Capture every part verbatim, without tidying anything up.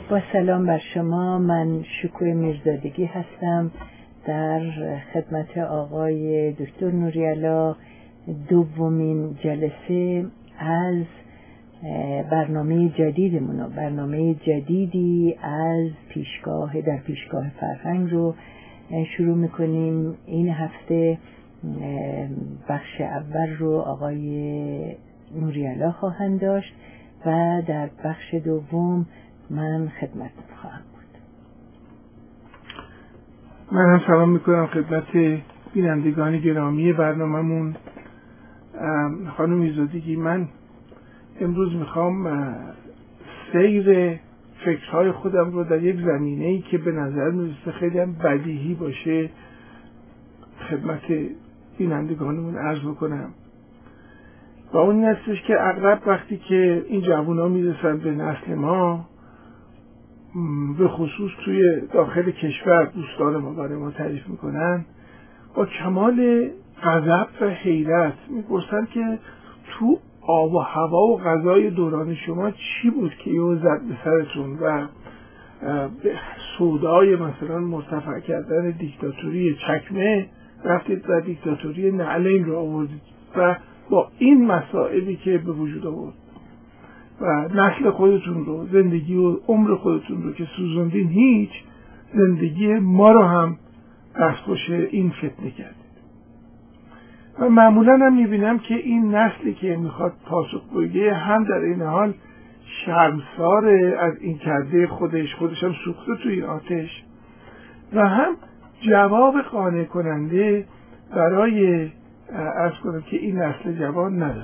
با سلام بر شما. من شکوه میرزادگی هستم، در خدمت آقای دکتر نوری‌علا دومین جلسه از برنامه جدیدمون، برنامه جدیدی از پیشگاه در پیشگاه فرهنگ رو شروع میکنیم. این هفته بخش اول رو آقای نوری‌علا خواهند داشت و در بخش دوم من خدمت خواهم بود. من هم سلام میکنم خدمت بینندگان گرامی برنامه‌مون. خانم میرزادگی، من امروز میخوام سیر فکرهای خودم رو در یک زمینه‌ای که به نظر میرسه خیلی هم بدیهی باشه خدمت بینندگانمون عرض بکنم. و اون این هستش که اغلب وقتی که این جوونا میرسن به نسل ما، به خصوص توی داخل کشور دوستان ما برای ما تعریف میکنن، با کمال غضب و حیرت میپرسن که تو آب و هوا و غذای دوران شما چی بود که یهو زد به سرتون و به سودای مثلا مرتفع کردن دیکتاتوری چکمه رفتید و دیکتاتوری نعلین رو آوردید و با این مسائلی که به وجود آورد و نسل خودتون رو، زندگی و عمر خودتون رو که سوزوندین، هیچ زندگی ما رو هم دستخوش این فتنه کردید. و معمولا هم میبینم که این نسلی که میخواد پاسخگویی هم در این حال شرمسار از این کرده خودش خودش هم سوخته توی آتش و هم جواب قانع کننده برای عرض کنم که این نسل جوان نداره.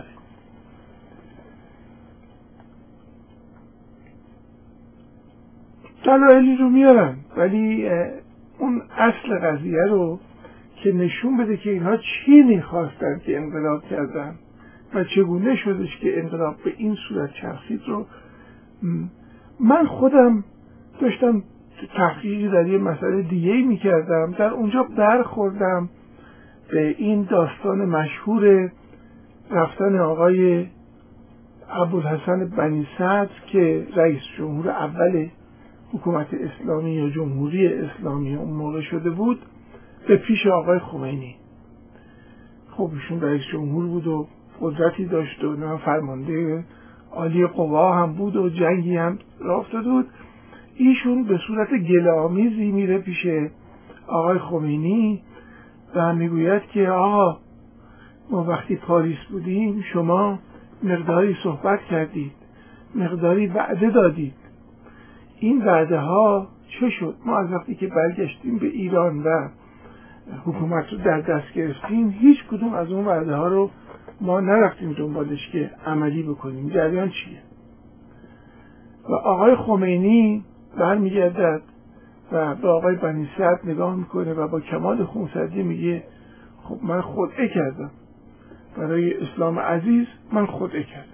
دلایلی رو میارن، ولی اون اصل قضیه رو که نشون بده که اینها چی میخواستن که انقلاب کردن و چگونه شدش که انقلاب به این صورت چرخید رو من خودم داشتم تحقیقی در یه مسئله دیگه‌ای میکردم. در اونجا برخوردم به این داستان مشهور رفتن آقای ابوالحسن بنی صدر که رئیس جمهور اول حکومت اسلامی یا جمهوری اسلامی اون موقع شده بود به پیش آقای خمینی. خب ایشون رئیس جمهور بود و قدرتی داشت و نه فرمانده عالی قوا هم بود و جنگی هم راه افتاده بود. ایشون به صورت گله‌آمیزی میره پیش آقای خمینی و میگوید که آقا ما وقتی پاریس بودیم شما مقداری صحبت کردید، مقداری وعده دادید، این وعده ها چه شد؟ ما از وقتی که برگشتیم به ایران و حکومت رو در دست گرفتیم هیچ کدوم از اون وعده ها رو ما نرفتیم دنبالش که عملی بکنیم. جریان چیه؟ و آقای خمینی برمیگردد و به آقای بنی صدر نگاه میکنه و با کمال خونسردی میگه خب من خدعه کردم برای اسلام عزیز، من خدعه کردم.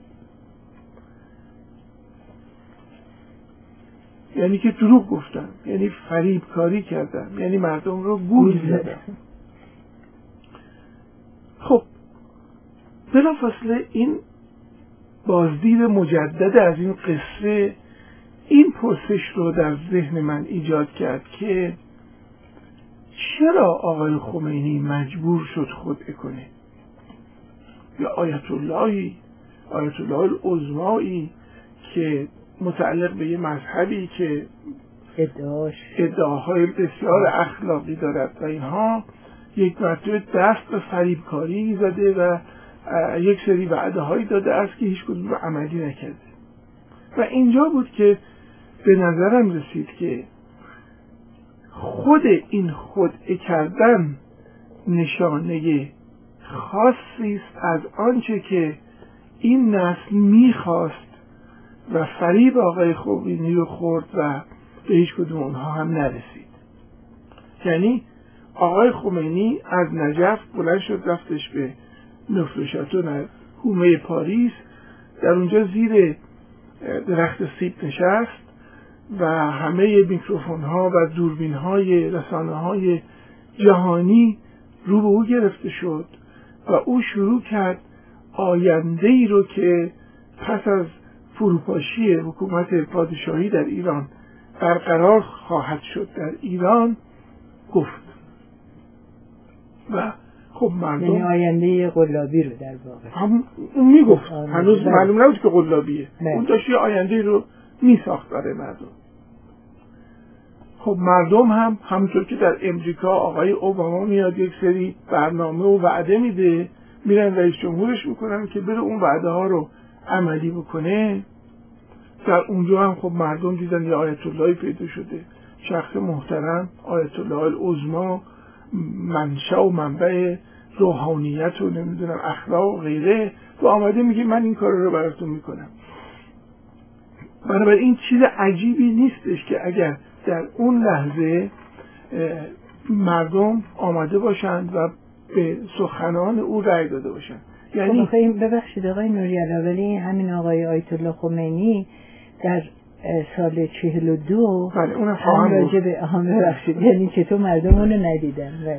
یعنی که دروغ گفتم، یعنی فریب کاری کردم، یعنی مردم رو گول زدم. خب بلافاصله این بازدید مجدد از این قصه این پرسش رو در ذهن من ایجاد کرد که چرا آقای خمینی مجبور شد خدعه کنه؟ یا آیت اللهی آیت الله العظمایی که متعلق به یه مذهبی که ادعاش ادعاهای بسیار اخلاقی دارد و اینها یک مرتبه دست به فریبکاری زده و یک سری وعده هایی داده است که هیچ کدوم رو عملی نکرده. و اینجا بود که به نظرم رسید که خود این خدعه کردن نشانه خاصی است از آنچه که این نسل میخواست و فریب آقای خمینی رو خورد و به هیچ کدوم اونها هم نرسید. یعنی آقای خمینی از نجف بلند شد رفتش به نفرشاتون حومه پاریس، در اونجا زیر درخت سیب نشست و همه میکروفون ها و دوربین های رسانه های جهانی رو به او گرفته شد و او شروع کرد آینده ای رو که پس از فروپاشی حکومت پادشاهی در ایران برقرار خواهد شد در ایران گفت و خب مردم یعنی آینده قلابی رو در واقع هم اون میگفت، هنوز معلوم نبود که قلابیه، اون داشت یه آینده رو میساخت برای مردم. خب مردم هم همونطور که در امریکا آقای اوباما میاد یک سری برنامه و وعده میده، میرن رئیس جمهورش میکنن که بره اون وعده ها رو عملی بکنه. در اونجا هم خب مردم دیدن یه آیت اللهی پیدا شده، شخص محترم، آیت الله العظما، منشأ و منبع روحانیت و نمیدونم اخلاق و غیره، و آمده میگه من این کار رو براتون میکنم. بنابراین این چیز عجیبی نیستش که اگر در اون لحظه مردم آمده باشند و به سخنان او رأی داده باشند. یعنی خب این ببخشید آقای نوری‌الله، ولی همین آقای آیت الله خمینی در سال چهل و دو بله اونم هم راجع به هم ببخشید یعنی که تو مردم اون رو ندیدن. بله.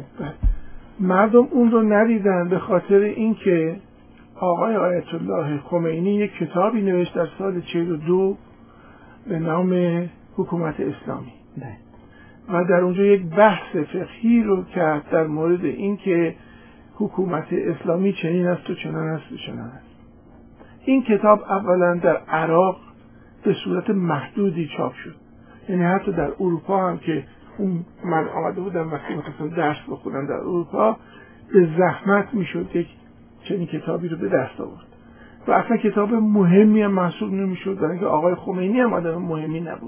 مردم اون رو ندیدن به خاطر اینکه آقای آیت الله خمینی یک کتابی نوشت در سال چهل و دو به نام حکومت اسلامی بله. و در اونجا یک بحث فقهی رو کرد در مورد اینکه حکومت اسلامی چنین است و چنان است و چنان است. این کتاب اولا در عراق به صورت محدودی چاپ شد، یعنی حتی در اروپا هم که اون من آمده بودم وقتی می‌خواستم درس بخونم در اروپا به زحمت میشد یک چنین کتابی رو به دست آورد و اصلا کتاب مهمی هم محسوب نمیشد، در اینکه آقای خمینی هم آدم مهمی نبود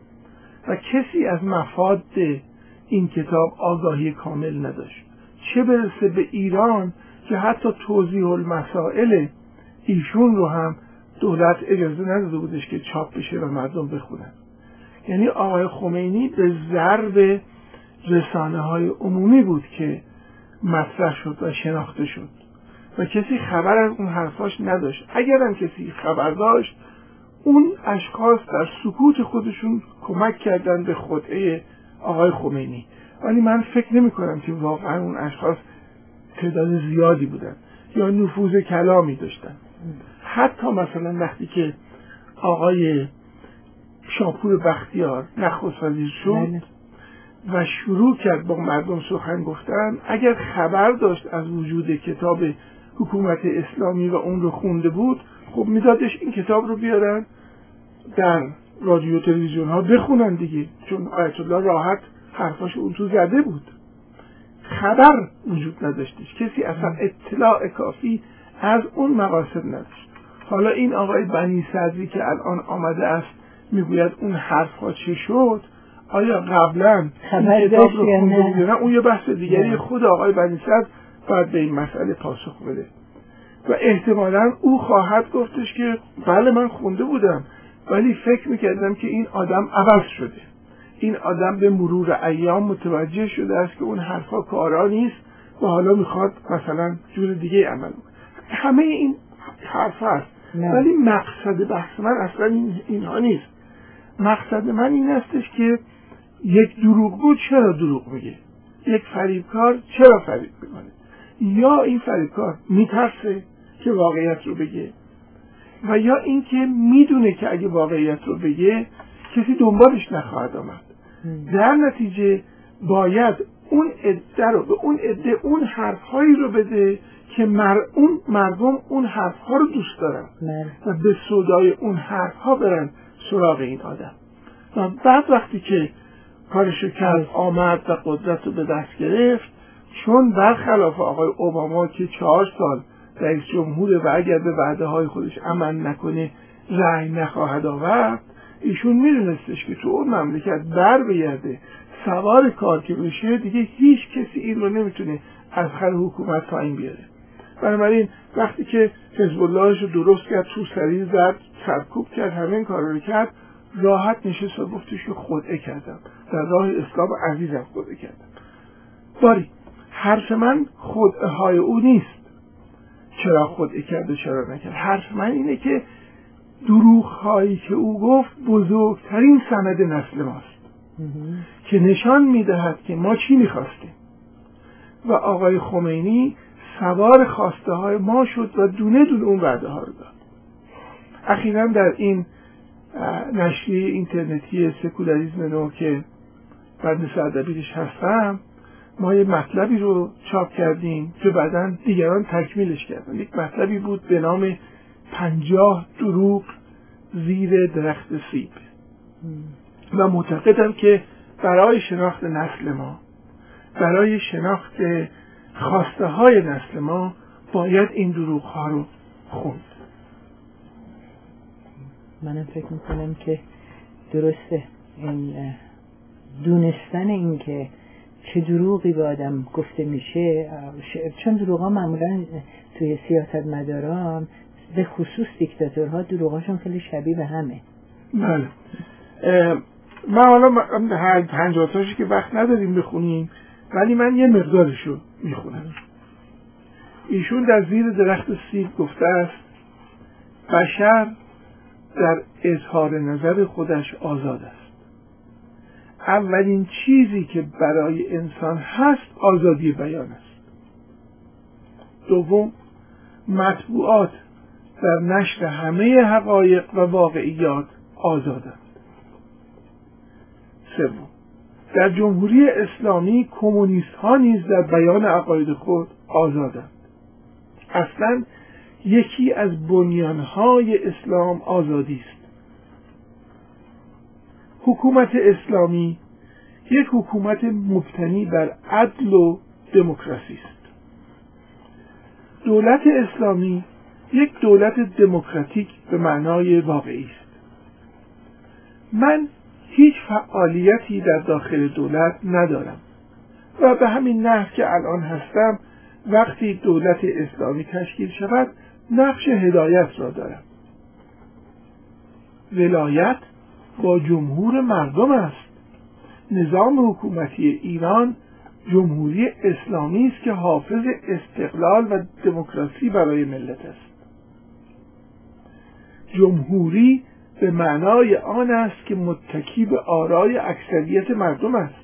و کسی از مفاد این کتاب آگاهی کامل نداشت، چه برسه به ایران که حتی توضیح المسائل ایشون رو هم دولت اجازه نداده بودش که چاپ بشه و مردم بخونن. یعنی آقای خمینی به ضرب رسانه های عمومی بود که مطرح شد و شناخته شد و کسی خبر از اون حرفاش نداشت. اگرم کسی خبر داشت اون اشخاص در سکوت خودشون کمک کردن به خدعه آقای خمینی، ولی من فکر نمی کنم که واقعا اون اشخاص تعداد زیادی بودن یا نفوذ کلامی داشتن. حتی مثلا وقتی که آقای شاپور بختیار نخست وزیر شد و شروع کرد با مردم سخن گفتن، اگر خبر داشت از وجود کتاب حکومت اسلامی و اون رو خونده بود، خب میدادش این کتاب رو بیارن در رادیو تلویزیون ها بخونن دیگه، چون آیت الله راحت حرفاش اون تو زده بود. خبر وجود نداشتش، کسی اصلا اطلاع کافی از اون مقاصد نداشت. حالا این آقای بنی صدری که الان آمده است میگوید اون حرفها چه شد، آیا قبلا این کتاب رو خونده بود نه؟ اون یه بحث دیگری، خود آقای بنی صدر باید به این مسئله پاسخ بده و احتمالاً او خواهد گفتش که بله من خونده بودم ولی فکر میکردم که این آدم عوض شده، این آدم به مرور ایام متوجه شده است که اون حرفا کارا نیست و حالا میخواد مثلا جور دیگه عمل کنه. همه این حرف هست ولی مقصد بحث من اصلا این اینها نیست. مقصد من این استش که یک دروغگو چرا دروغ میگه، یک فریبکار چرا فریب میکنه، یا این فریبکار میترسه که واقعیت رو بگه و یا اینکه میدونه که اگه واقعیت رو بگه کسی دنبالش نخواهد آمد. در نتیجه باید اون عده رو به اون عده اون حرفهایی رو بده که مر... اون مردم اون حرفها رو دوست دارن و به سودای اون حرفها برن سراغ این آدم و بعد وقتی که کارشو کرد آمد و قدرت رو به دست گرفت، چون برخلاف آقای اوباما که چهار سال رئیس جمهور و اگر به وعده های خودش عمل نکنه رأی نخواهد آورد، ایشون میدونستش که تو اون مملکت بر بگرده سوار کار که بشه دیگه هیچ کسی این رو نمیتونه از خر حکومت پایین بیاره. بنابراین وقتی که حزب اللهش رو درست کرد، تو سری زد، سرکوب کرد، همه این کار رو کرد، راحت نشست و گفتش که خدعه کردم، در راه اسلام عزیزم خدعه کردم. باری حرف من خدعه های او نیست چرا خدعه کرد و چرا نکرد، حرف من اینه که دروغ هایی که او گفت بزرگترین سند نسل ماست که نشان میدهد که ما چی میخواستیم و آقای خمینی سوار خواسته های ما شد و دونه دونه اون وعده ها رو داد. اخیراً در این نشریه اینترنتی سکولاریسم نو که مهندس ادبیش هستم، ما یه مطلبی رو چاپ کردیم که بعداً دیگران تکمیلش کردن. یک مطلبی بود به نام پنجاه دروغ زیر درخت سیب و معتقدم که برای شناخت نسل ما، برای شناخت خواسته های نسل ما باید این دروغ ها رو خوند. منم فکر میکنم که درسته این دونستن این که چه دروغی به آدم گفته میشه، چون دروغ ها معمولا توی سیاست مداران به خصوص دیکتاتورها دروغاشون خیلی شبیه به همه. بله. من حالا پنجاه تاشی که وقت نداریم بخونیم، ولی من یه مقدارشو میخونم. ایشون در زیر درخت سیب گفته است بشر در اظهار نظر خودش آزاد است. اولین چیزی که برای انسان هست آزادی بیان است. دوم، مطبوعات در نشر همه حقایق و واقعیات آزادند. سوم، در جمهوری اسلامی کمونیست ها نیز در بیان عقاید خود آزادند. اصلا یکی از بنیانهای اسلام آزادی است. حکومت اسلامی یک حکومت مبتنی بر عدل و دموکراسی است. دولت اسلامی یک دولت دموکراتیک به معنای واقعی است. من هیچ فعالیتی در داخل دولت ندارم و به همین نحو که الان هستم، وقتی دولت اسلامی تشکیل شود نقش هدایت را دارم. ولایت با جمهور مردم است. نظام حکومتی ایران جمهوری اسلامی است که حافظ استقلال و دموکراسی برای ملت است. جمهوری به معنای آن است که متکی به آرای اکثریت مردم است.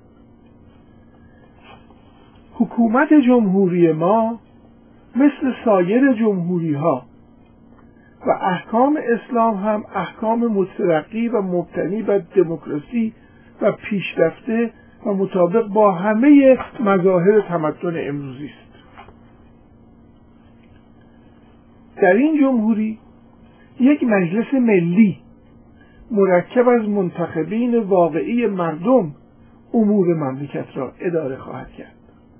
حکومت جمهوری ما مثل سایر جمهوری ها و احکام اسلام هم احکام مترقی و مبتنی بر دموکراسی و پیشرفته و مطابق با همه مظاهر تمدن امروزی است. در این جمهوری یک مجلس ملی مرکب از منتخبین واقعی مردم امور مملکت را اداره خواهد کرد.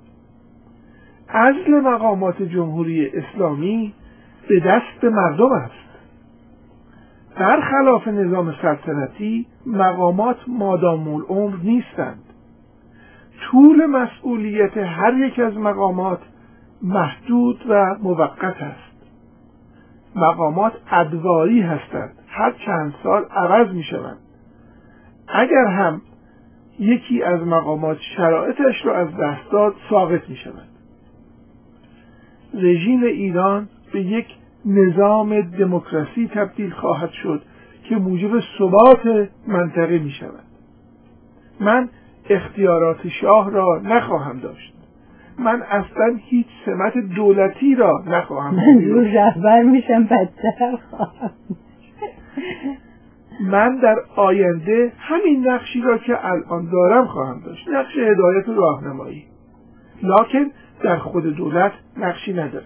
عزل مقامات جمهوری اسلامی به دست مردم است. برخلاف نظام سلطنتی مقامات مادام العمر نیستند. طول مسئولیت هر یک از مقامات محدود و موقت است. مقامات ادواری هستند، هر چند سال عوض می شوند. اگر هم یکی از مقامات شرایطش را از دست داد ساقط می شود. رژیم ایران به یک نظام دموکراسی تبدیل خواهد شد که موجب ثبات منطقه می شود. من اخطیارات شاه را نخواهم داشت. من اصلا هیچ سمت دولتی را نخواهم داشت. من روز رهبر میشم بدتر خواهم. من در آینده همین نقشی را که الان دارم خواهم داشت، نقش هدایت و راهنمایی، لکن در خود دولت نقشی ندارم.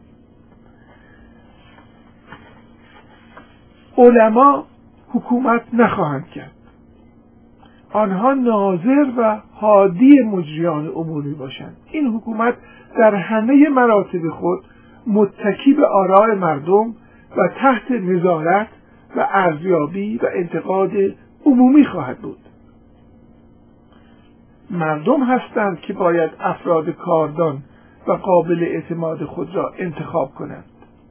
علما حکومت نخواهند کرد. آنها ناظر و هادی مجریان اموری باشند. این حکومت در همه مراتب خود متکی به آراء مردم و تحت نظارت و ارزیابی و انتقاد عمومی خواهد بود. مردم هستند که باید افراد کاردان و قابل اعتماد خود را انتخاب کنند.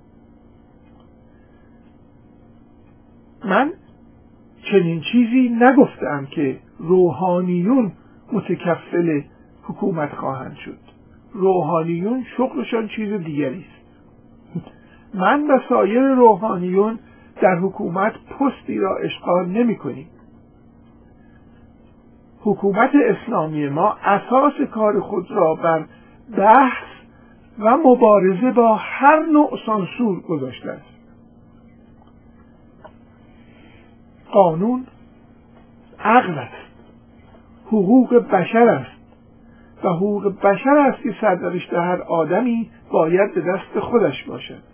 من چنین چیزی نگفتم که روحانیون متکفل حکومت خواهند شد. روحانیون شغلشان چیز دیگری است. من و سایر روحانیون در حکومت پستی را اشغال نمی کنیم. حکومت اسلامی ما اساس کار خود را بر بحث و مبارزه با هر نوع سانسور گذاشته است. قانون عقل است، حقوق بشر است و حقوق بشر است که سرنوشت هر آدمی باید به دست خودش باشد.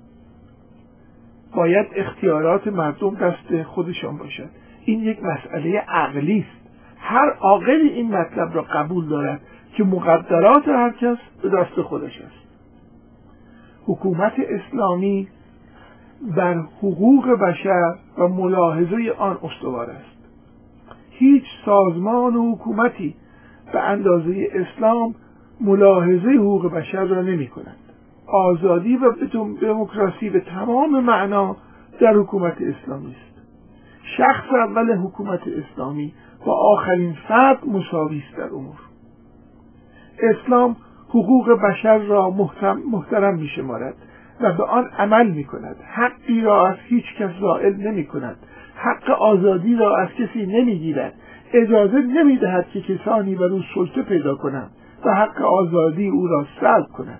باید اختیارات مردم دست خودشان باشد. این یک مسئله عقلی است. هر عاقلی این مطلب را قبول دارد که مقدرات هر کس به دست خودش است. حکومت اسلامی بر حقوق بشر و ملاحظه آن استوار است. هیچ سازمان و حکومتی به اندازه اسلام ملاحظه حقوق بشر را نمی کند. آزادی و دموکراسی به تمام معنا در حکومت اسلامی است. شخص اول حکومت اسلامی با آخرین فرد مساوی است در امور. اسلام حقوق بشر را محترم, محترم می شمارد و به آن عمل می کند. حقی را از هیچ کس زائل نمی کند. حق آزادی را از کسی نمی گیرد. اجازه نمی دهد که کسانی بر او سلطه پیدا کنند و حق آزادی او را سلب کنند.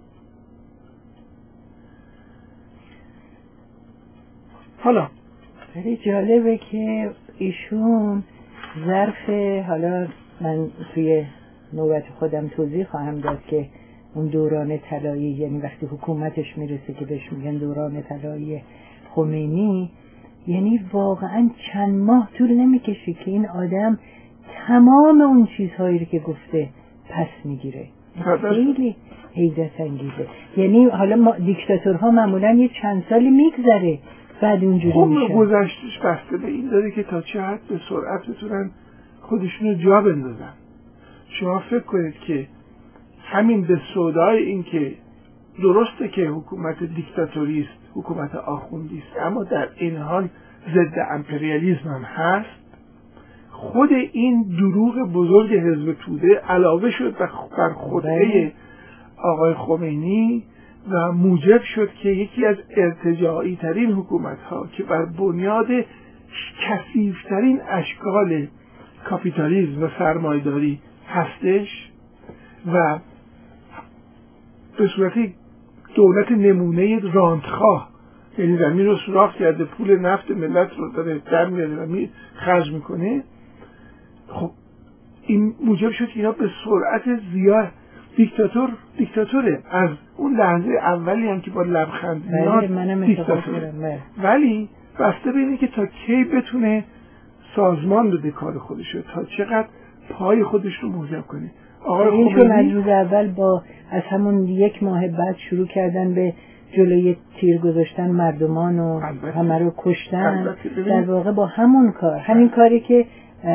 حالا خیلی جالبه که ایشون ظرف، حالا من توی نوبت خودم توضیح خواهم داد که اون دوران طلایی، یعنی وقتی حکومتش میرسه که بهش میگن دوران طلایی خمینی، یعنی واقعا چند ماه طول نمیکشه که این آدم تمام اون چیزهایی رو که گفته پس میگیره. خیلی حیرت انگیزه. یعنی حالا ما دیکتاتورها معمولا یه چند سالی میگذره بعد اونجوری میشه. خب گذشتش بسته به این داره که تا چه حد به سرعت بتونن خودشون رو جا بندازن. شما فکر کنید که همین به سودای این که درسته که حکومت دیکتاتوری است، حکومت آخوندی است، اما در این حال ضد امپریالیسم هم هست. خود این دروغ بزرگ حزب توده علاوه شد بر خودعه آقای خمینی و موجب شد که یکی از ارتجاعی ترین حکومت ها که بر بنیاد کثیف ترین اشکال کاپیتالیسم و سرمایه‌داری هستش و به صورتی دولت نمونه رانتخواه، یعنی زمین رو سوراخ کرده، پول نفت ملت رو داره در میاره و می خرج میکنه. خب این موجب شد که اینا به سرعت زیاد دیکتاتور دیکتاتوره. از اون لحظه اولی هم که با لبخند میاد دیکتاتوره، ولی بسته به اینه که تا کی بتونه سازمان بده کار خودشو، تا چقدر پای خودش رو محکم کنه. آقای خمینی از روز اول با از همون یک ماه بعد شروع کردن به جلوی تیر گذاشتن مردمان و همه رو کشتن. در واقع با همون کار، همین کاری که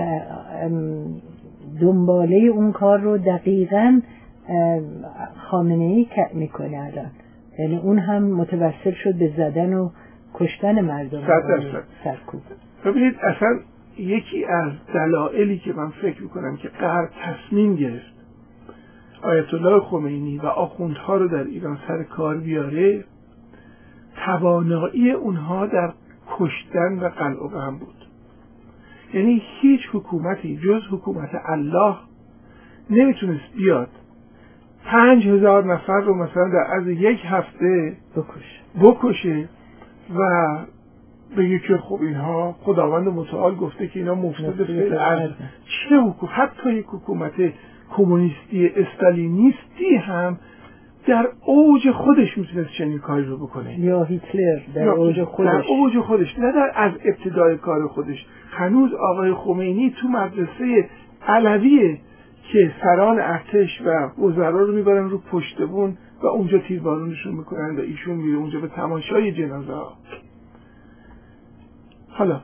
دنباله اون کار رو دقیقاً خامنه‌ای میکنه الان، یعنی اون هم متوسل شد به زدن و کشتن مردم. سرکوب. ببینید اصلا یکی از دلایلی که من فکر میکنم که غرب تصمیم گرفت آیت الله خمینی و آخوندها رو در ایران سر کار بیاره، توانایی اونها در کشتن و قلع و قم بود. یعنی هیچ حکومتی جز حکومت الله نمیتونست بیاد پنج هزار نفر رو مثلا در عرض یک هفته بکشه بکشه و بگه که خب اینها خداوند متعال گفته که اینا مفسد فعل از چه حکومت، حتی یک حکومت کمونیستی استالینیستی هم در اوج خودش میتونست چنین کاری رو بکنه، یا هیتلر در اوج خودش در اوج خودش نه در از ابتدای کار خودش. هنوز آقای خمینی تو مدرسه علویه که سران ارتش و وزرا رو میبرن رو پشت بون و اونجا تیربارونشون میکنن و ایشون میره اونجا به تماشای جنازه ها. حالا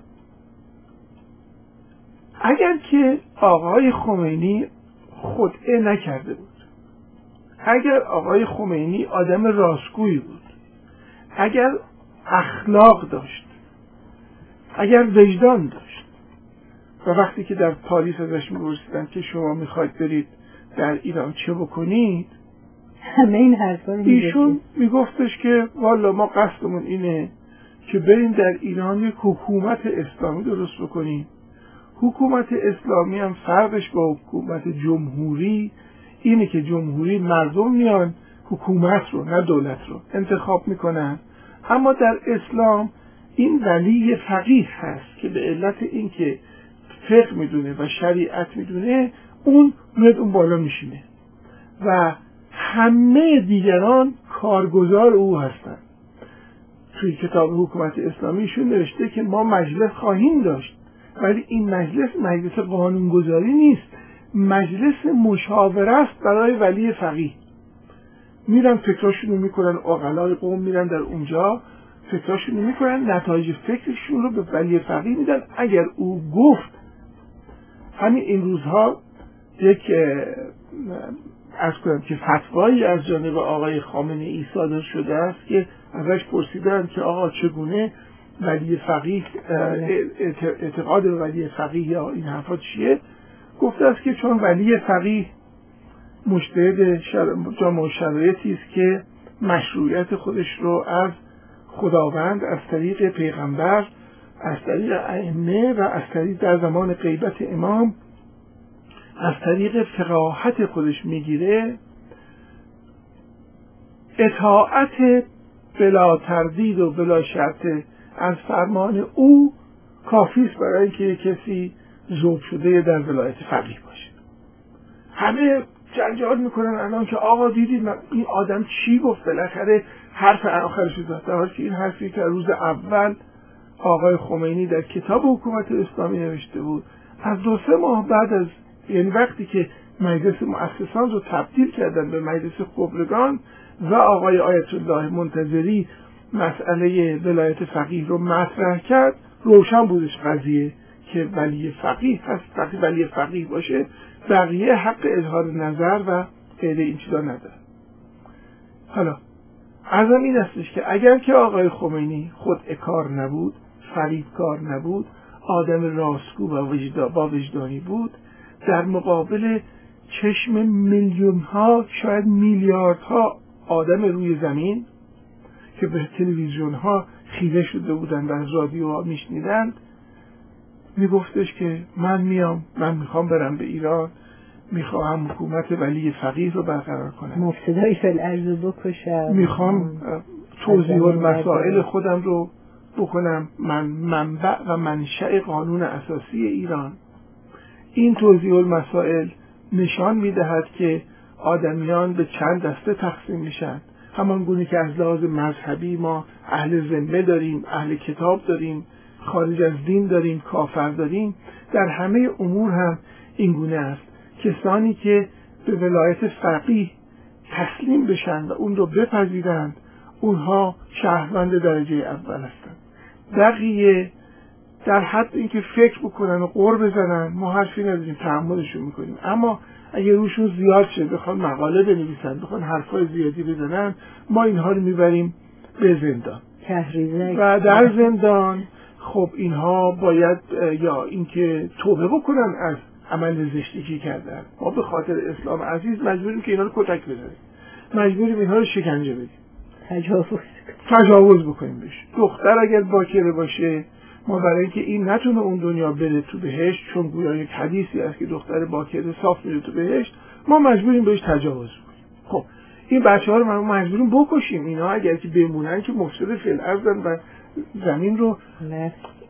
اگر که آقای خمینی خودعه نکرده بود، اگر آقای خمینی آدم راستگویی بود، اگر اخلاق داشت، اگر وجدان داشت و وقتی که در پاریس ازش می‌پرسیدن که شما میخواید برید در ایران چه بکنید، همه این حرفا رو ایشون میگفتش که والا ما قصدمون اینه که بریم در ایران یک حکومت اسلامی درست بکنیم. حکومت اسلامی هم فرقش با حکومت جمهوری اینه که جمهوری مردم میان حکومت رو نه دولت رو انتخاب میکنن، اما در اسلام این ولی فقیه هست که به علت اینکه فقه میدونه و شریعت میدونه اون میاد اون بالا میشینه و همه دیگران کارگزار او هستند. توی کتاب حکومت اسلامیشون نوشته که ما مجلس خواهیم داشت، ولی این مجلس مجلس قانونگذاری نیست، مجلس مشاوره است برای ولی فقیه. میرن فکراشونو میکنن، عقلای قوم میرن در اونجا فکراشونو میکنن، نتایج فکرشون رو به ولی فقیه میدن. اگر او گفت، همین این روزها یک عرض کنم که فتوایی از جانب آقای خامنه ای صادر شده است که ازش پرسیدن که آقا چگونه ولی فقیه اعتقاد به ولی فقیه یا این حرفا چیه؟ گفته است که چون ولی فقیه مجتهد جامع شرایطی است که مشروعیت خودش رو از خداوند، از طریق پیغمبر، از طریق ائمه و از طریق در زمان غیبت امام از طریق فقاهت خودش میگیره، اطاعت بلا تردید و بلا شرط از فرمان او کافی است برای اینکه کسی ذوب شده در ولایت فقیه باشه. همه جنجال میکنن الان که آقا دیدید این آدم چی گفت، بالاخره حرف آخرش زد، در حالی که این حرفی که روز اول آقای خمینی در کتاب حکومت اسلامی نوشته بود، از دو سه ماه بعد از، یعنی وقتی که مجلس مؤسسان رو تبدیل کردن به مجلس خبرگان و آقای آیت الله منتظری مسئله ولایت فقیه رو مطرح کرد، روشن بودش قضیه که ولی فقیه هست. وقتی ولی فقیه باشه بقیه حق اظهار نظر و غیر این چیزا نداره. حالا عزم این استش که اگر که آقای خمینی خود اکار نبود، فریبکار نبود، آدم راستگو و وجدا با وجدانی بود، در مقابل چشم میلیون ها شاید میلیاردها آدم روی زمین که به تلویزیون ها خیره شده بودن و از رادیو ها میشنیدند، میگفتش که من میام، من میخوام برم به ایران، میخوام حکومت ولی فقیه رو برقرار کنم، مفسدای فی الارض بکشم، میخوام توضیح المسائل خودم رو بکنم، من منبع و منشأ قانون اساسی ایران. این توضیح المسائل نشان میدهد که آدمیان به چند دسته تقسیم میشن، همان گونه که از لحاظ مذهبی ما اهل ذمه داریم، اهل کتاب داریم، خارج از دین داریم، کافر داریم، در همه امور هم این گونه است. کسانی که به ولایت فقیه تسلیم بشن و اون رو بپذیرند، اونها شهروند درجه اول هستند. بقیه در حد اینکه فکر بکنن و قور بزنن ما حرفی نداریم، تحملشون میکنیم، اما اگه روشون زیاد شد، بخوان مقاله بنویسن، بخوان حرفای زیادی بزنن، ما اینها رو میبریم به زندان و در زندان خب اینها باید یا اینکه توبه بکنن از عمل زشتی که کردن. ما به خاطر اسلام عزیز مجبوریم که اینا رو کتک بزنیم، مجبوریم اینها رو شکنجه بدیم، تجاوز تجاوز بکنیم بهش. دختر اگر باکره باشه، ما برای اینکه این نتونه اون دنیا بره تو بهشت، چون گویا یک حدیثی است که دختر باکره صاف میره تو بهشت، ما مجبوریم بهش تجاوز کنیم. خب این بچه ها رو ما مجبوریم بکشیم. اینا اگر که بمونن که مفسد فی الارض و زمین رو نه.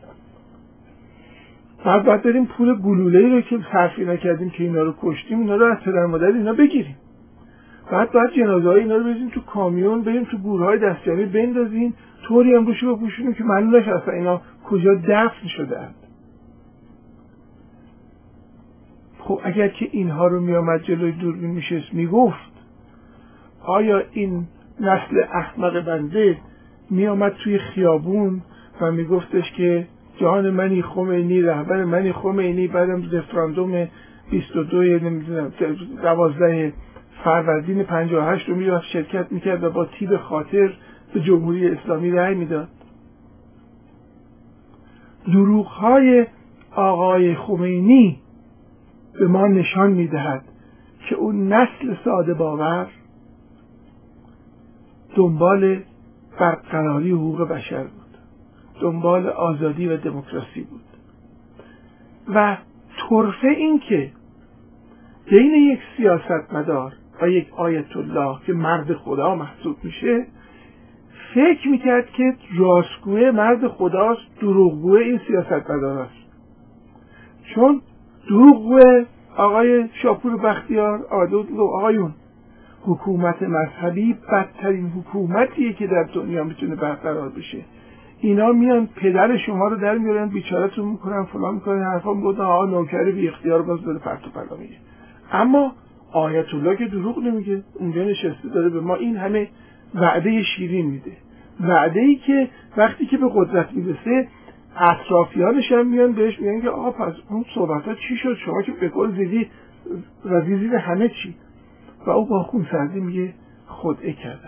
بعد باید بریم پول گلوله‌ای رو که صرفی نکردیم که اینا رو کشتیم، اینا رو از پدر مادر اینا بگیریم. بعد باید جنازه های اینا رو بزنیم تو کامیون، بریم تو گورهای دستجمعی بندازیم، طوری هم روشو بپوشونیم که معلوم نشه اصلا اینا کجا دفن شده‌اند. خب اگر که اینها رو میامد جلوی دوربین میشست میگفت، آیا این نسل احمق بنده میامد توی خیابون و میگفتش که جان منی خمینی، رهبر منی خمینی، بعدم رفراندوم بیست و دو نمیدونم دوازده فروردین پنجاه و هشت رو میرفت شرکت میکرد و با تیب خاطر به جمهوری اسلامی رأی میداد. دروغ‌های آقای خمینی به ما نشان میدهد که اون نسل ساده باور دنبال برقراری حقوق بشر بود، دنبال آزادی و دموکراسی بود و طرفه این که بین یک سیاستمدار و یک آیت الله که مرد خدا محسوب میشه فکر میکرد که راستگوی مرد خداست، دروغگوی این سیاستمداراست. چون دروغگوی آقای شاپور بختیار، آقایون حکومت مذهبی بدترین حکومتیه که در دنیا میتونه برقرار بشه. اینا میان پدر شما رو در میارن، بیچاره‌تون میکنن، فلان میکنن، حرفا میگن آقا نوکر بی اختیار باز داره پرت و پلا میگه. اما آیت الله که دروغ نمیگه، اونجا نشسته داره به ما این همه وعده شیرین میده، وعده ای که وقتی که به قدرت میرسه اطرافیانش هم میان بهش میگن که آقا پس اون صحبت‌ها چی شد، شما که به قول زدی رزیزی به همه چی. و او با خونسردی میگه خدعه کردم.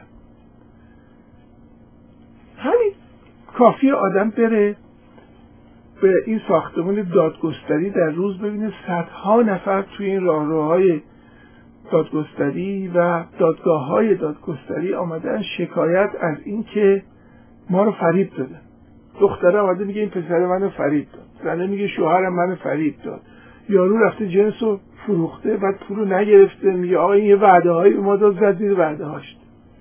همین کافی آدم بره به این ساختمان دادگستری در روز ببینه صدها نفر توی این راهروهای دادگستری و دادگاه‌های دادگستری آمدن شکایت از این که ما رو فریب دادن. دختره آمده میگه این پسر منو فریب داد، زنه میگه شوهرم منو فریب داد، یارو رفته جنسو فروخته بعد پولو نگرفته، میگه آقا این یه وعده هایی به ما داد، زد زیر وعده هاش.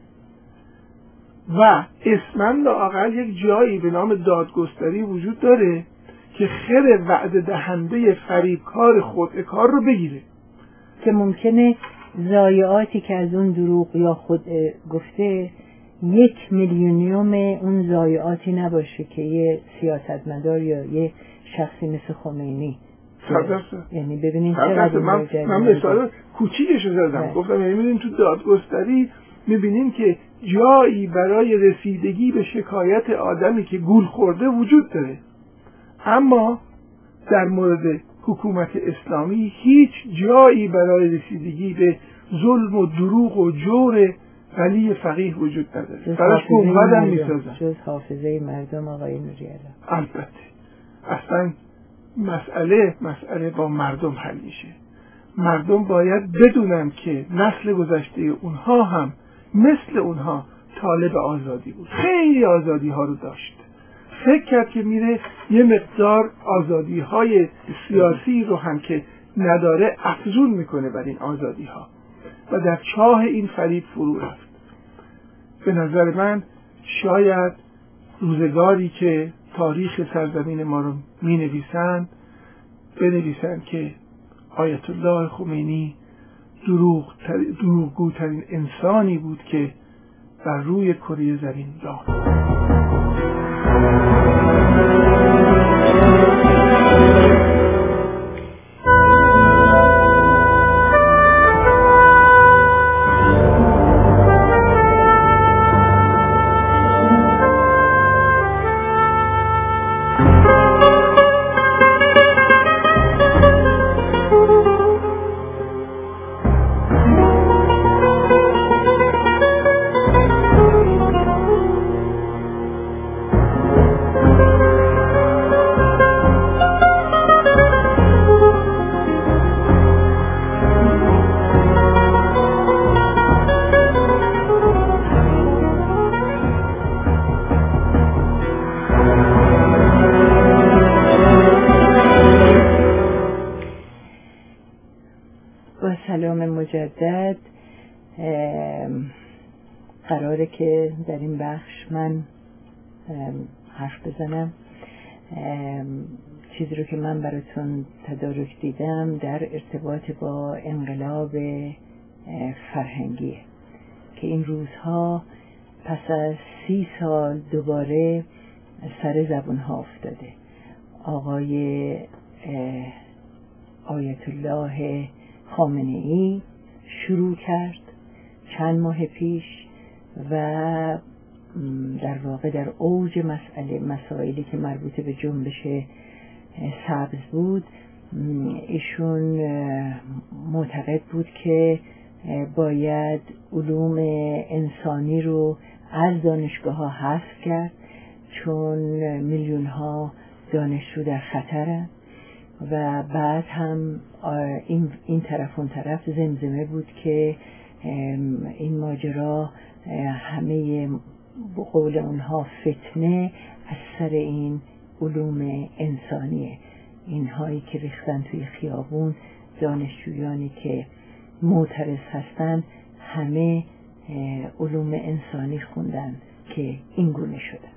و اسماً لااقل یک جایی به نام دادگستری وجود داره که خیر وعده دهنده فریبکار خودکار رو بگیره، که ممکنه ضایعاتی که از اون دروغ یا خود گفته یک میلیونیوم اون ضایعاتی نباشه که یه سیاستمدار یا یه شخصی مثل خمینی. یعنی ببینید چقدر من, من مثال کوچیکش رو زدم، گفتم یعنی میبینیم تو دادگستری میبینیم که جایی برای رسیدگی به شکایت آدمی که گول خورده وجود داره، اما در مورد حکومت اسلامی هیچ جایی برای رسیدگی به ظلم و دروغ و جور ولی فقیه وجود نداره. براش گنبدم میسازن جز حافظه مردم آقای نوری‌علی. البته اصلا مسئله مسئله با مردم حل میشه. مردم باید بدونن که نسل گذشته اونها هم مثل اونها طالب آزادی بود، خیلی آزادی ها رو داشت، فکر کرد که میره یه مقدار آزادی های سیاسی رو هم که نداره افزون میکنه بر این آزادی ها و در چاه این فریب فرو رفت. به نظر من شاید روزگاری که تاریخ سرزمین ما رو می نویسند بنویسند که آیت الله خمینی دروغ دروغگوترین انسانی بود که بر روی کره زمین راه مجدد قراره که در این بخش من حرف بزنم. چیزی رو که من براتون تدارک دیدم در ارتباط با انقلاب فرهنگیه که این روزها پس از سی سال دوباره سر زبون ها افتاده. آقای آیت الله خامنه‌ای شروع کرد چند ماه پیش و در واقع در اوج مسئله مسائلی که مربوط به جنبش سبز بود، ایشون معتقد بود که باید علوم انسانی رو از دانشگاه ها حذف کرد چون میلیون ها دانشجو در خطرن و بعد هم این این طرف اون طرف زمزمه بود که این ماجرا همه به قول اونها فتنه از سر این علوم انسانیه، اینهایی که ریختن توی خیابون، دانشجویانی که معترض هستن همه علوم انسانی خوندن که این گونه شده.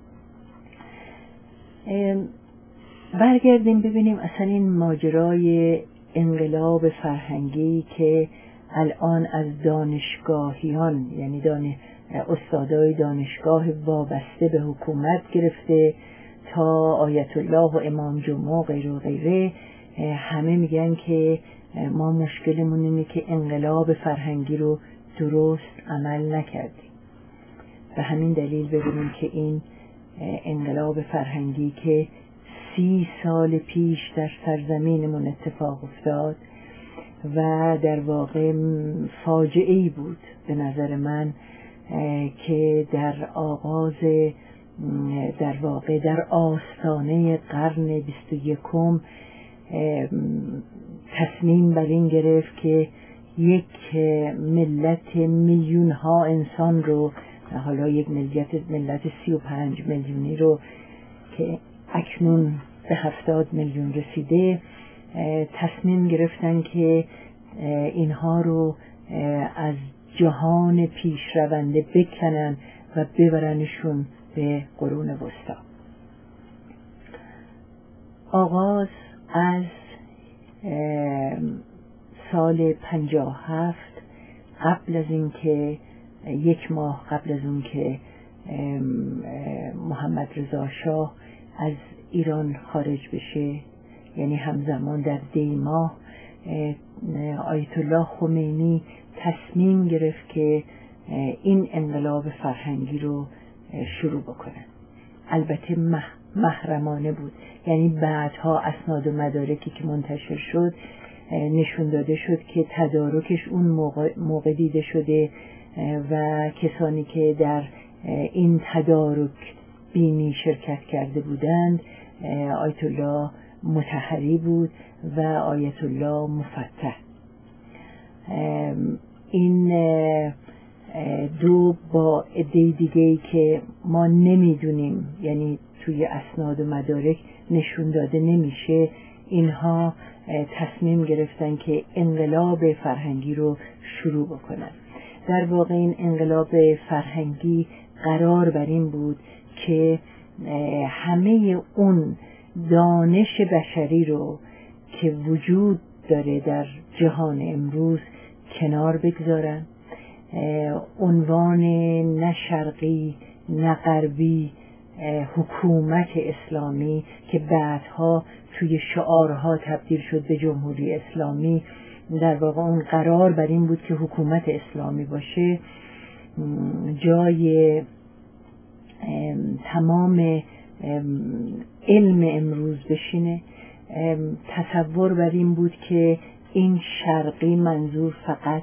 برگردیم ببینیم اصلا این ماجرای انقلاب فرهنگی که الان از دانشگاهیان، یعنی دانش استادای دانشگاه وابسته به حکومت گرفته تا آیت الله و امام جمعه و غیره و غیره، همه میگن که ما مشکلمون اینه که انقلاب فرهنگی رو درست عمل نکردیم. به همین دلیل ببینیم که این انقلاب فرهنگی که سی سال پیش در سرزمینمون اتفاق افتاد و در واقع فاجعه‌ای بود به نظر من که در آغاز در واقع در آستانه قرن بیست و یکم تصمیم بر این گرفت که یک ملت میلیون ها انسان رو، حالا یک ملت ملت سی و پنج میلیونی رو که اکنون به هفتاد میلیون رسیده، تصمیم گرفتن که اینها رو از جهان پیشرونده بکنن و ببرنشون به قرون وسطی. آغاز از سال پنجاه و هفت، قبل از اینکه یک ماه قبل از اون که محمد رضا شاه از ایران خارج بشه، یعنی همزمان در دی ماه آیت الله خمینی تصمیم گرفت که این انقلاب فرهنگی رو شروع بکنه. البته محرمانه بود، یعنی بعدها اسناد و مدارکی که منتشر شد نشون داده شد که تدارکش اون موقع, موقع دیده شده و کسانی که در این تدارک بینی شرکت کرده بودند آیت الله مطهری بود و آیت الله مفتح. این دو با عده دیگه‌ای که ما نمیدونیم، یعنی توی اسناد و مدارک نشون داده نمیشه، اینها تصمیم گرفتن که انقلاب فرهنگی رو شروع بکنن. در واقع این انقلاب فرهنگی قرار بر این بود که همه اون دانش بشری رو که وجود داره در جهان امروز کنار بگذارن. عنوان نه شرقی نه غربی، حکومت اسلامی که بعدها توی شعارها تبدیل شد به جمهوری اسلامی، در واقع اون قرار بر این بود که حکومت اسلامی باشه، جای تمام علم امروز بشینه. تصور بر این بود که این شرقی منظور فقط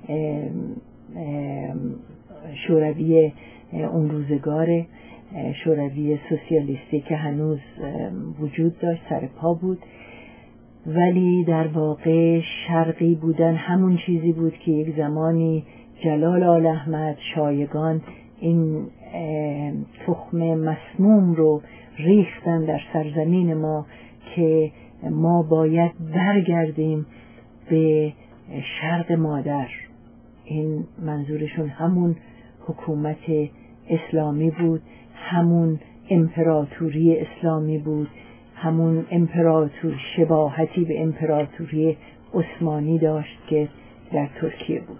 شوروی اون روزگاره، شوروی سوسیالیستی که هنوز وجود داشت، سر پا بود، ولی در واقع شرقی بودن همون چیزی بود که یک زمانی جلال آل احمد شایگان این تخم مسموم رو ریختن در سرزمین ما که ما باید برگردیم به شرق مادر. این منظورشون همون حکومت اسلامی بود، همون امپراتوری اسلامی بود، همون امپراتور شباهتی به امپراتوری عثمانی داشت که در ترکیه بود.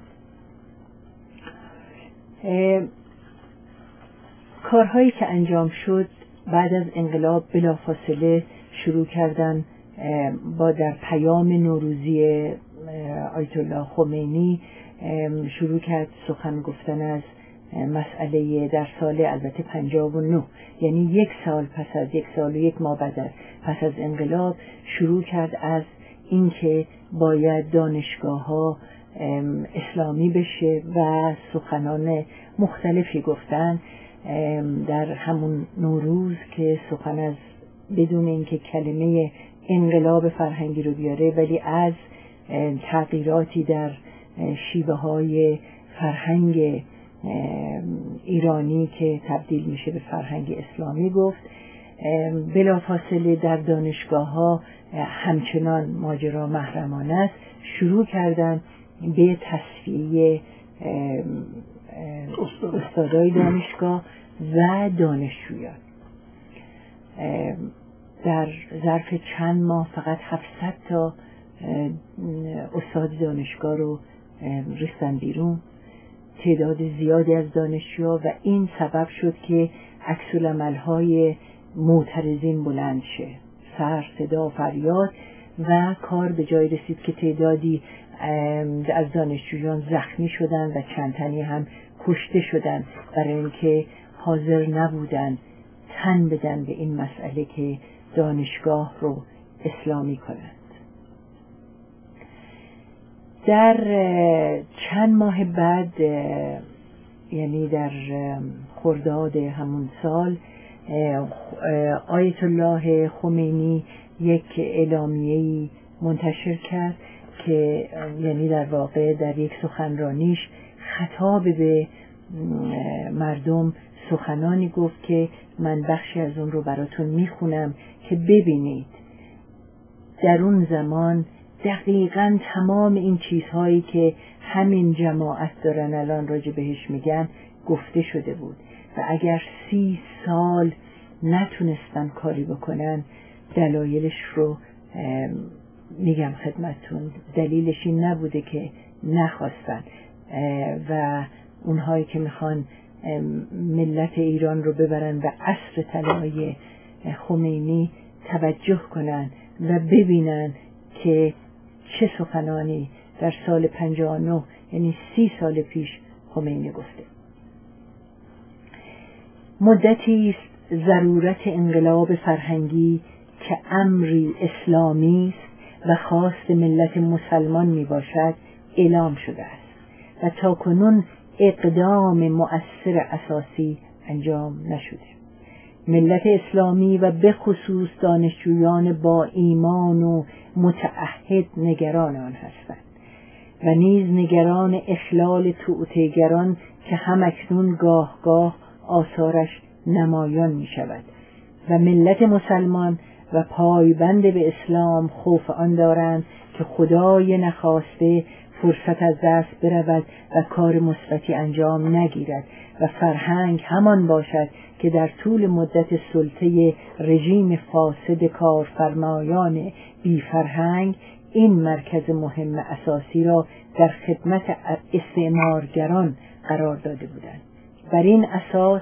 کارهایی که انجام شد بعد از انقلاب بلافاصله شروع کردن با در پیام نوروزی آیت الله خمینی شروع کرد سخن گفتن از مسئله در سال البته پنجاه و نه، یعنی یک سال پس از یک سال و یک ماه بعد پس از انقلاب شروع کرد از اینکه باید دانشگاه ها اسلامی بشه و سخنان مختلفی گفتن در همون نوروز که سخن از بدون اینکه کلمه انقلاب فرهنگی رو بیاره ولی از تغییراتی در شیوه های فرهنگ ایرانی که تبدیل میشه به فرهنگ اسلامی گفت. بلافاصله در دانشگاه ها همچنان ماجرا محرمانه است، شروع کردن به تصفیه استادای دانشگاه و دانشجویان. در ظرف چند ماه فقط هفتصد تا استاد دانشگاه رو ریختن بیرون، تعداد زیادی از دانشجوها، و این سبب شد که عکس‌العمل‌های معترضین بلند شه، سر صدا فریاد، و کار به جای رسید که تعدادی از دانشجویان زخمی شدن و چند تنی هم کشته شدن برای اینکه حاضر نبودن تن بدن به این مسئله که دانشگاه رو اسلامی کنند. در چند ماه بعد، یعنی در خرداد همون سال، آیت الله خمینی یک اعلامیه‌ای منتشر کرد که یعنی در واقع در یک سخنرانیش خطاب به مردم سخنانی گفت که من بخشی از اون رو براتون میخونم که ببینید در اون زمان دقیقاً تمام این چیزهایی که همین جماعت دارن الان راجع بهش میگن گفته شده بود، و اگر سی سال نتونستن کاری بکنن دلایلش رو میگم خدمتون. دلیلش این نبوده که نخواستن، و اونهایی که میخوان ملت ایران رو ببرن و عصر طلایی خمینی توجه کنن و ببینن که چه سخنانی در سال پنجاه و نه، یعنی سی سال پیش، خمینی گفته. مدتی است ضرورت انقلاب فرهنگی که امری اسلامی است و خواست ملت مسلمان می باشد اعلام شده است و تا کنون اقدام مؤثر اساسی انجام نشده. ملت اسلامی و به خصوص دانشجویان با ایمان و متعهد نگران آن هستند و نیز نگران اخلال توطئه‌گران که همکنون گاه گاه آثارش نمایان می شود و ملت مسلمان و پایبند به اسلام خوف آن دارند که خدای نخواسته فرصت از دست برود و کار مثبتی انجام نگیرد و فرهنگ همان باشد که در طول مدت سلطه رژیم فاسد کارفرمایان بی فرهنگ این مرکز مهم اساسی را در خدمت استعمارگران قرار داده بودند. بر این اساس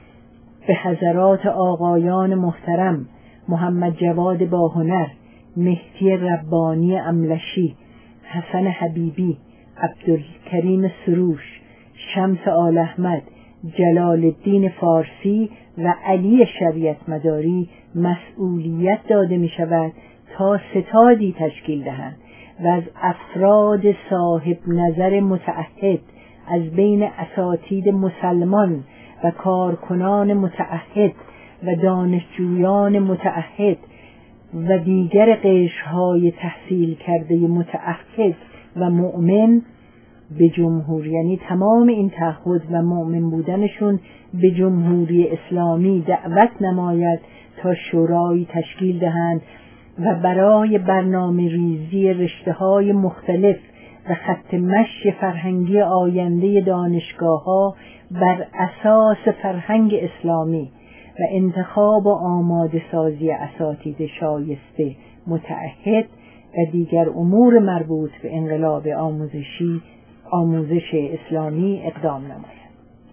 به حضرات آقایان محترم محمد جواد باهنر، مهدی ربانی املشی، حسن حبیبی، عبدالکریم سروش، شمس آل احمد، جلال الدین فارسی و علی شریعت مداری مسئولیت داده می شود تا ستادی تشکیل دهند و از افراد صاحب نظر متعهد از بین اساتید مسلمان و کارکنان متعهد و دانشجویان متعهد و دیگر قشرهای تحصیل کرده متعهد و مؤمن به جمهوری، یعنی تمام این تعهد و مؤمن بودنشون به جمهوری اسلامی دعوت نماید تا شورایی تشکیل دهند و برای برنامه ریزی رشته‌های مختلف و خط مشی فرهنگی آینده دانشگاه‌ها بر اساس فرهنگ اسلامی و انتخاب و آماده سازی اساتید شایسته متعهد و دیگر امور مربوط به انقلاب آموزشی آموزش اسلامی اقدام نماید.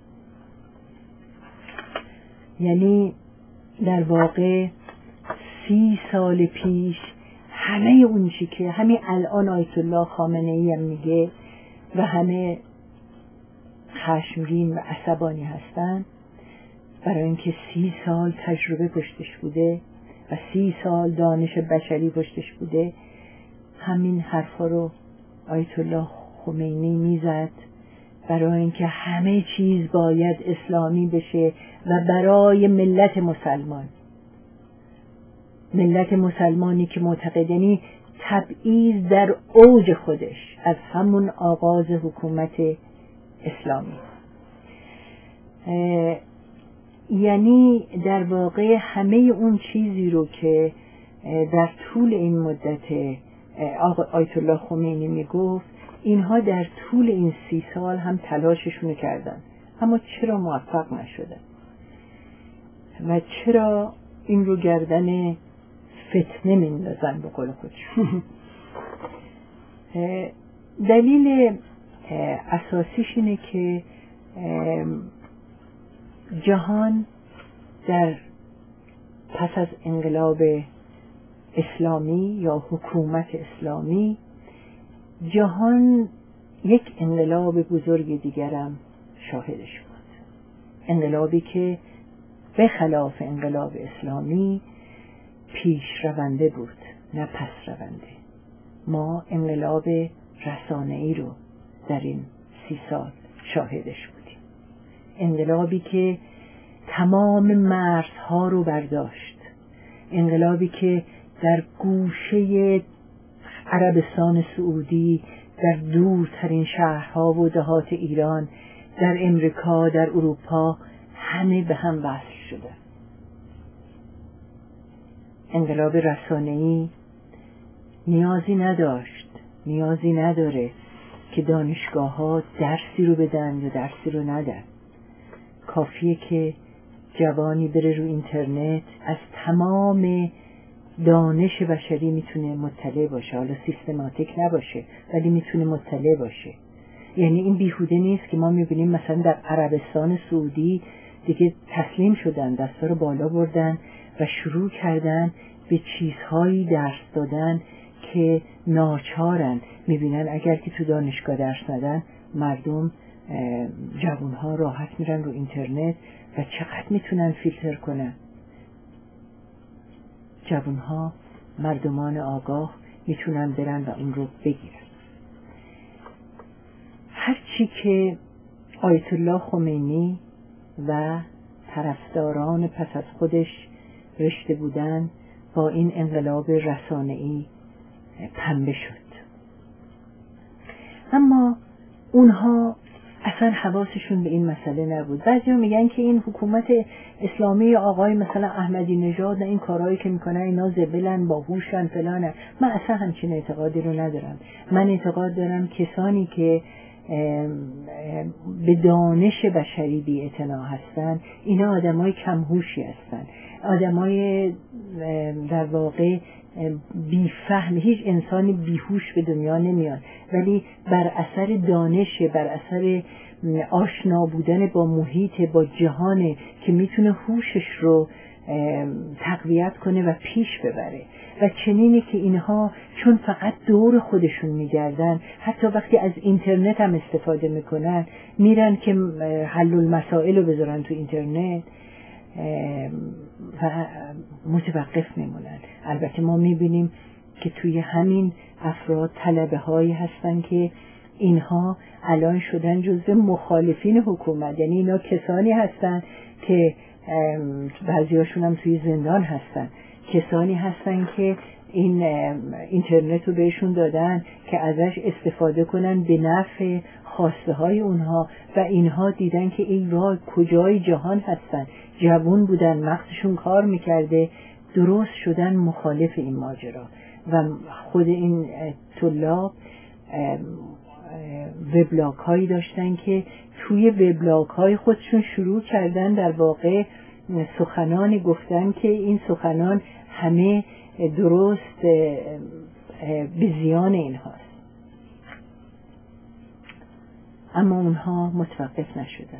یعنی در واقع سی سال پیش همه اون چی که همین الان آیت الله خامنه ای هم میگه و همه خشمگین و عصبانی هستن برای اینکه سی سال تجربه پشتش بوده و سی سال دانش بشری پشتش بوده، همین حرفا رو آیت الله خمینی میزد برای اینکه همه چیز باید اسلامی بشه و برای ملت مسلمان، ملت مسلمانی که معتقدنی تبعیض در اوج خودش از همون آغاز حکومت اسلامی، یعنی در واقع همه اون چیزی رو که در طول این مدت آیت الله خمینی میگفت، اینها در طول این سی سال هم تلاششون کردن. اما چرا موفق نشدن و چرا این رو گردن فتنه میندازن به قول خودشون؟ دلیل اساسیش اینه که جهان در پس از انقلاب اسلامی یا حکومت اسلامی، جهان یک انقلاب بزرگ دیگرم شاهدش بود. انقلابی که به خلاف انقلاب اسلامی پیش رونده بود، نه پس رونده. ما انقلاب رسانه‌ای رو در این سی سال شاهدش بودیم. انقلابی که تمام مرزها رو برداشت. انقلابی که در گوشه عربستان سعودی، در دورترین شهرها و دهات ایران، در امریکا، در اروپا، همه به هم وصل شده. انقلاب رسانه‌ای نیازی نداشت، نیازی نداره که دانشگاه‌ها درسی رو بدن یا درسی رو ندن. کافیه که جوانی بره رو اینترنت، از تمام دانش بشری میتونه مطلع باشه، حالا سیستماتیک نباشه ولی میتونه مطلع باشه. یعنی این بیهوده نیست که ما میبینیم مثلا در عربستان سعودی دیگه تسلیم شدن، دستا رو بالا بردن و شروع کردن به چیزهایی درس دادن که ناچارن. میبینن اگر که تو دانشگاه درس ندن، مردم جوانها راحت میرن رو اینترنت و چقدر میتونن فیلتر کنن. جوانها، مردمان آگاه میتونن برن و اون رو بگیرن. هرچی که آیت الله خمینی و طرفداران پس از خودش رشته بودن، با این انقلاب رسانه‌ای پنبه شد. اما اونها اصلا حواسشون به این مسئله نبود. بعضیا میگن که این حکومت اسلامی آقای مثلا احمدی نژاد، این کارهایی که میکنن اینا زبلن، باهوشن، فلانن. من اصلا همچین اعتقادی رو ندارم. من اعتقاد دارم کسانی که به دانش بشری بی اعتنا هستن، اینا آدمای کمهوشی هستن، آدمای در واقع بیفهم. هیچ انسانی بیهوش به دنیا نمیاد، ولی بر اثر دانش، بر اثر آشنا بودن با محیط، با جهان که میتونه هوشش رو تقویت کنه و پیش ببره. و چنینه که اینها چون فقط دور خودشون میگردن، حتی وقتی از اینترنت هم استفاده میکنن، میرن که حل المسائل رو بذارن تو اینترنت و متوقف میمونن. البته ما میبینیم که توی همین افراد طلبه هایی هستن که اینها الان شدن جزو مخالفین حکومت. یعنی اینا کسانی هستن که بعضی هاشون هم توی زندان هستن، کسانی هستن که این اینترنت رو بهشون دادن که ازش استفاده کنن به نفع خواسته های اونها، و اینها دیدن که ای وای کجای جهان هستن، جوان بودن، مغزشون کار میکرده، درست شدن مخالف این ماجرا. و خود این طلاب وبلاگ هایی داشتن که توی وبلاگ های خودشون شروع کردن در واقع سخنانی گفتن که این سخنان همه درست به زیان این هاست. اما اونها متوقف نشدن.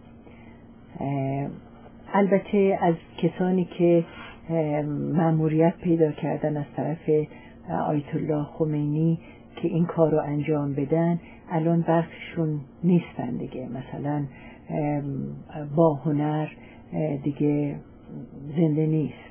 البته از کسانی که مأموریت پیدا کردن از طرف آیت الله خمینی که این کار رو انجام بدن، الان برخشون نیستن دیگه. مثلا با هنر دیگه زنده نیست.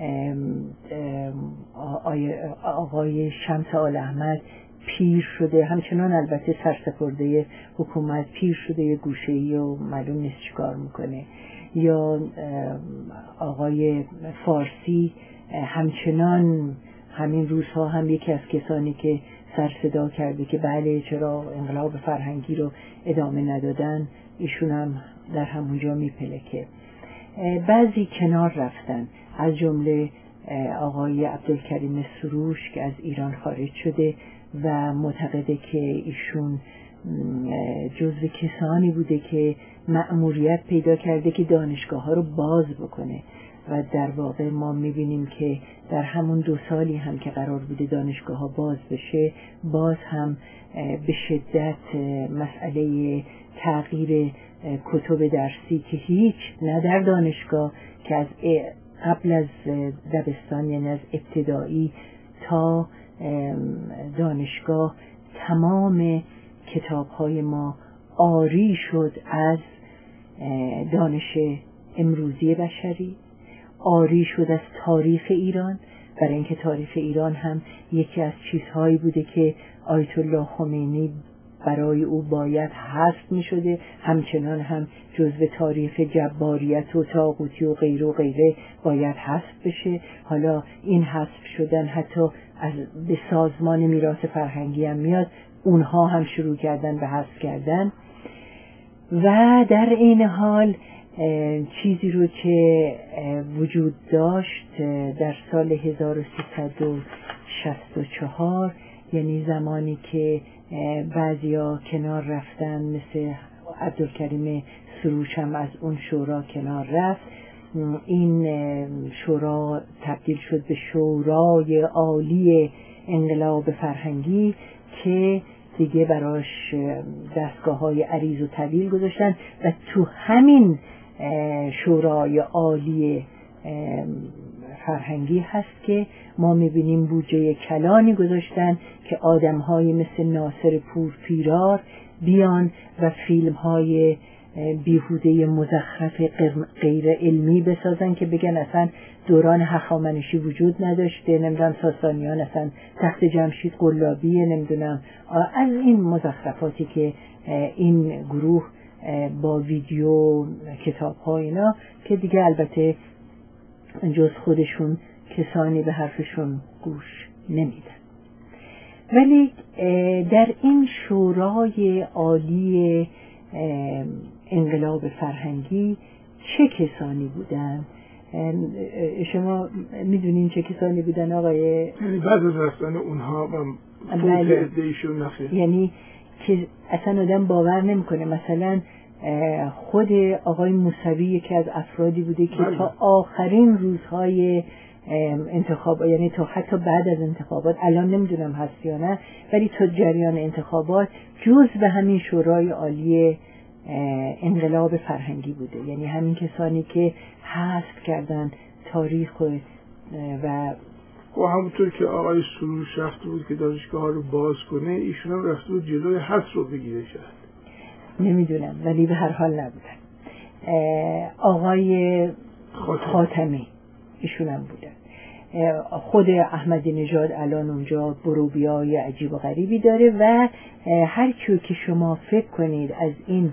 آقای شمس آل احمد پیر شده، همچنان البته سرسپرده حکومت، پیر شده یه گوشه‌ای و معلوم نیست چی کار میکنه. یا آقای فارسی همچنان همین روزها هم یکی از کسانی که سر صدا کرده که بله چرا انقلاب فرهنگی رو ادامه ندادن، ایشون هم در همونجا میپلکه. بعضی کنار رفتن، از جمله آقای عبدالکریم سروش که از ایران خارج شده و معتقده که ایشون جزو کسانی بوده که مأموریت پیدا کرده که دانشگاه ها رو باز بکنه و در واقع ما میبینیم که در همون دو سالی هم که قرار بوده دانشگاه ها باز بشه باز هم به شدت مسئله تغییر کتب درسی که هیچ نه در دانشگاه که از قبل از دبستان یعنی از ابتدایی تا دانشگاه تمام کتاب‌های ما عاری شد از دانش امروزی بشری، عاری شد از تاریخ ایران، برای اینکه تاریخ ایران هم یکی از چیزهایی بوده که آیت الله خمینی برای او باید حذف می شده، همچنان هم جزو تاریخ جباریت و طاغوتی و غیره و غیره باید حذف بشه. حالا این حذف شدن حتی از به سازمان میراث فرهنگی هم میاد، اونها هم شروع کردن به حذف کردن. و در این حال چیزی رو که وجود داشت در سال هزار و سیصد و شصت و چهار، یعنی زمانی که بعضیا کنار رفتن مثل عبدالکریم سروش هم از اون شورا کنار رفت، این شورا تبدیل شد به شورای عالی انقلاب فرهنگی که دیگه براش دستگاه‌های عریض و طویل گذاشتن و تو همین شورای عالی فرهنگی هست که ما میبینیم بودجه کلانی گذاشتن که آدم‌های مثل ناصر پورپیرار بیان و فیلم‌های بیهوده مزخرف غیر علمی بسازن که بگن اصلا دوران هخامنشی وجود نداشته، نمیدونم ساسانیان اصلا تخت جمشید قلابیه، نمیدونم از این مزخرفاتی که این گروه با ویدیو کتاب ها اینا که دیگه البته جز خودشون کسانی به حرفشون گوش نمیدن. ولی در این شورای عالی انقلاب فرهنگی چه کسانی بودن؟ شما میدونین چه کسانی بودن آقای؟ یعنی بعد از رفتن اونها و فوت عده‌ایشون نخیر، یعنی که اصلا آدم باور نمیکنه مثلا خود آقای موسوی یکی از افرادی بوده که بله. تا آخرین روزهای انتخاب، یعنی تا حتی بعد از انتخابات، الان نمیدونم هست یا نه، ولی تا جریان انتخابات جز به همین شورای عالی انقلاب فرهنگی بوده، یعنی همین کسانی که حذف کردن تاریخ و و همونطور که آقای سروش رفته بود که دانشگاه ها رو باز کنه، ایشون هم رفته بود جلوی حذف رو بگیره شد. نمیدونم ولی به هر حال نبودن. آقای خاتمی ایشون هم بودن. خود احمدی نژاد الان اونجا بروبیای عجیب و غریبی داره و هر کیو که شما فکر کنید از این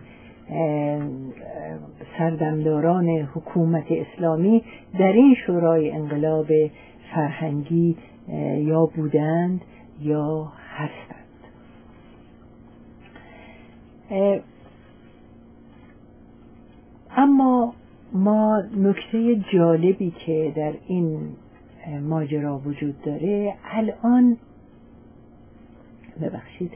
سردمداران حکومت اسلامی در این شورای انقلاب فرهنگی یا بودند یا هستند. اما ما نکته جالبی که در این ماجرا وجود داره الان، ببخشید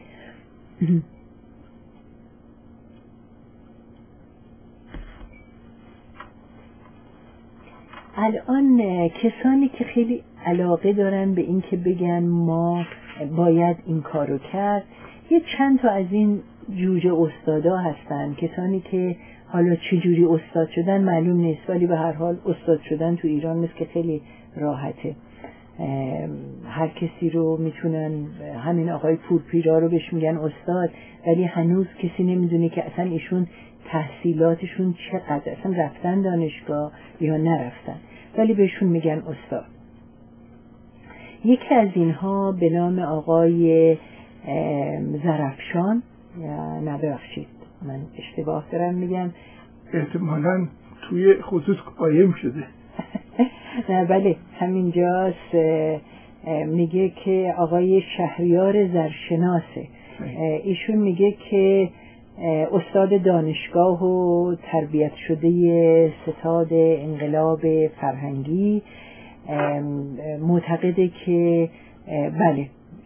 الان کسانی که خیلی علاقه دارن به این که بگن ما باید این کارو کرد، یه چند تا از این جوجه استادا هستن، کسانی که حالا چجوری استاد شدن معلوم نیست، ولی به هر حال استاد شدن تو ایران مثل که خیلی راحته، هر کسی رو میتونن، همین آقای پورپیرا رو بهش میگن استاد، ولی هنوز کسی نمیدونه که اصلا ایشون تحصیلاتشون چقدر، اصلا رفتن دانشگاه یا نرفتن، ولی بهشون میگن استاد. یکی از اینها به نام آقای زرفشان، یا نه ببخشید من اشتباه دارم میگم، احتمالاً توی خصوص قایم شده. نه بله همینجاست، میگه که آقای شهریار زرشناسه، ایشون میگه که استاد دانشگاه و تربیت شده ستاد انقلاب فرهنگی، معتقده که بله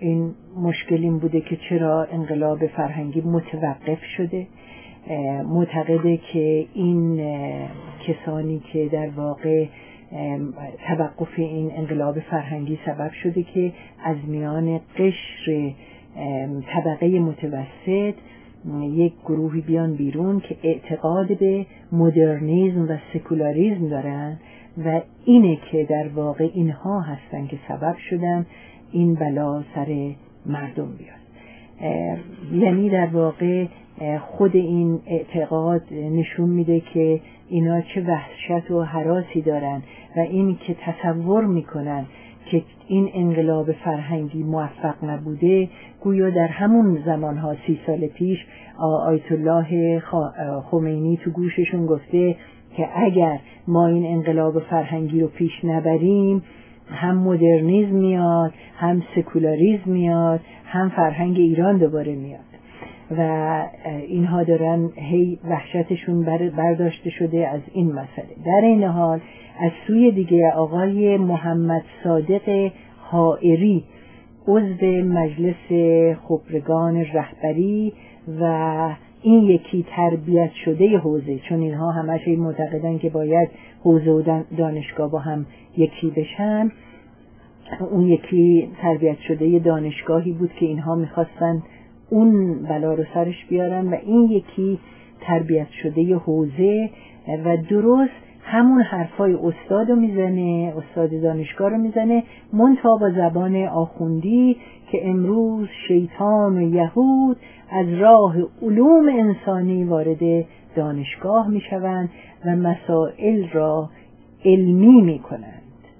این مشکل این بوده که چرا انقلاب فرهنگی متوقف شده. معتقده که این کسانی که در واقع توقف این انقلاب فرهنگی سبب شده که از میان قشر طبقه متوسط یک گروهی بیان بیرون که اعتقاد به مدرنیسم و سکولاریسم دارن و اینه که در واقع اینها هستن که سبب شدن این بلا سر مردم بیاد. یعنی در واقع خود این اعتقاد نشون میده که اینا چه وحشت و هراسی دارن و این که تصور میکنن که این انقلاب فرهنگی موفق نبوده، گویا در همون زمانها سی سال پیش آیت الله خمینی تو گوششون گفته که اگر ما این انقلاب فرهنگی رو پیش نبریم هم مدرنیسم میاد، هم سکولاریسم میاد، هم فرهنگ ایران دوباره میاد و اینها دارن هی وحشتشون برداشته شده از این مسئله. در این حال از سوی دیگه آقای محمد صادق حائری عضو مجلس خبرگان رهبری و این یکی تربیت شده حوزه، چون اینها همش معتقدن که باید حوزه و دانشگاه با هم یکی بشن، اون یکی تربیت شده دانشگاهی بود که اینها میخواستن اون بلا رو سرش بیارن و این یکی تربیت شده حوزه و درست همون حرفای استاد رو میزنه، استاد دانشگاه رو میزنه، منتها با زبان آخوندی که امروز شیطان و یهود از راه علوم انسانی وارد دانشگاه میشوند و مسائل را علمی میکنند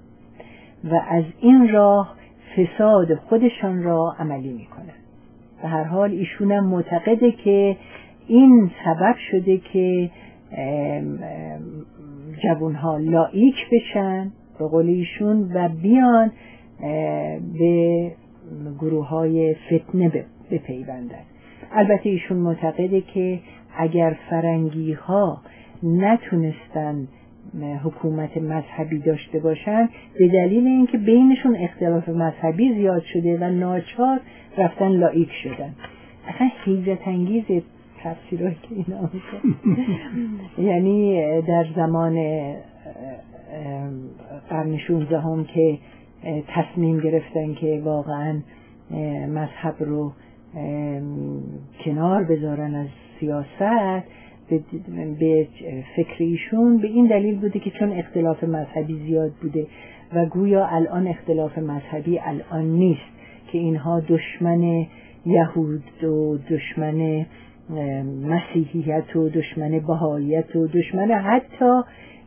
و از این راه فساد خودشان را عملی میکنند. به هر حال ایشونم معتقده که این سبب شده که جوانها لایک بشن به قول ایشون و بیان به گروه های فتنه بپیوندن. البته ایشون معتقده که اگر فرنگی ها نتونستن حکومت مذهبی داشته باشن به دلیل اینکه بینشون اختلاف مذهبی زیاد شده و ناچار رفتن لایک شدن. اصلا حیرت انگیزه تفسیرهایی که اینا میکنن. یعنی در زمان قرن شانزدهم که تصمیم گرفتن که واقعا مذهب رو کنار بذارن از سیاست، به فکر ایشون به این دلیل بوده که چون اختلاف مذهبی زیاد بوده و گویا الان اختلاف مذهبی الان نیست که اینها دشمن یهود و دشمن مسیحیت و دشمن بهاییت و دشمن حتی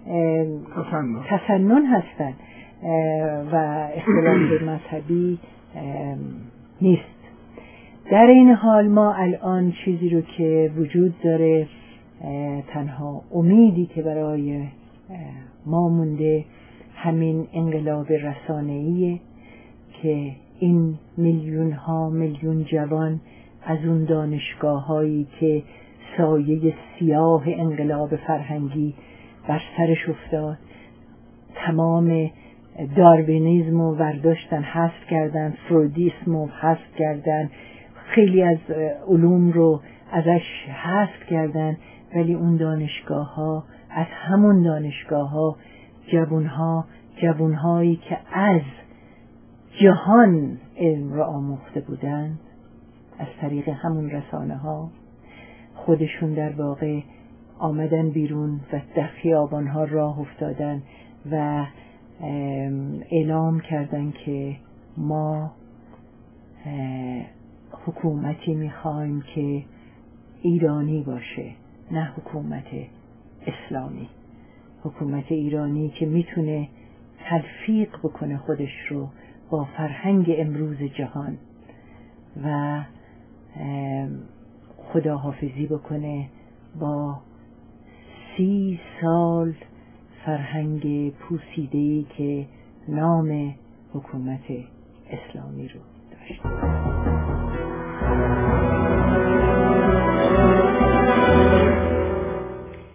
تسنن هستن و اختلاف مذهبی نیست. در این حال ما الان چیزی رو که وجود داره، تنها امیدی که برای ما مونده همین انقلاب رسانه‌ایه که این میلیون ها میلیون جوان از اون دانشگاه هایی که سایه سیاه انقلاب فرهنگی بر سرش افتاد تمام داروینیسم رو برداشتن، حذف کردن، فرویدیسم رو حذف کردن، خیلی از علوم رو ازش حذف کردن، ولی اون دانشگاه ها، از همون دانشگاه ها جوان ها جوان هایی که از جهان علم را آموخته بودند از طریق همون رسانه ها خودشون در واقع آمدن بیرون و در خیابان ها راه افتادن و اعلام کردن که ما حکومتی میخوایم که ایرانی باشه، نه حکومت اسلامی، حکومت ایرانی که میتونه تلفیق بکنه خودش رو با فرهنگ امروز جهان و خداحافظی بکنه با سی سال فرهنگ پوسیده‌ای که نام حکومت اسلامی رو داشت.